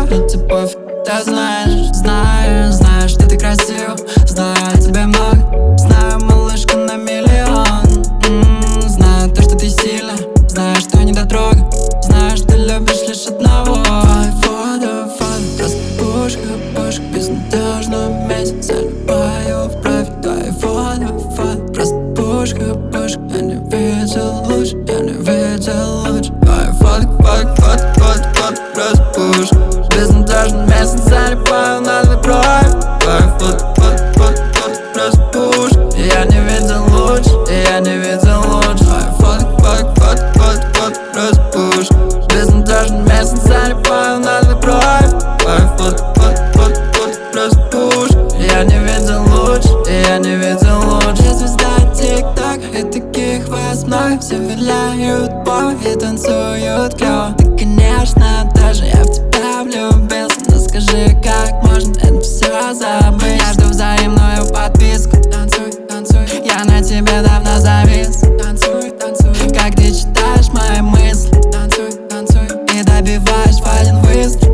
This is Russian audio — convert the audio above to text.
мне тебе пофиг. Ты знаешь, что ты красив. Знаю о тебе много, знаю, малышка, на миллион. Знаю то, что ты сильна, знаю, что не дотрога. Знаю, что любишь лишь одного. Фото, просто пушка, безнадежно вместе. Заливаю в кровь твои фото, просто пушка, я не видел лучше, Твои фото, просто пушка, безнадежно вместе. Заливаю на твой кровь. Твои фото, просто пушка, я не видел лучше, Твои фото, просто пушка, безнадежно вместе. Заливаю на твой кровь. Твои фото, просто пушка, я не видел лучше, Я звезда тик-ток, и таких вас много. Все виляют по и танцуют клёво. Ты, конечно, тоже, я в тебя влюбился. Но скажи, как можно это все забыть? Я жду взаимную подписку. Танцуй, я на тебе давно завис. Танцуй, как ты читаешь мои мысли. Танцуй, и добиваешь в один выстрел.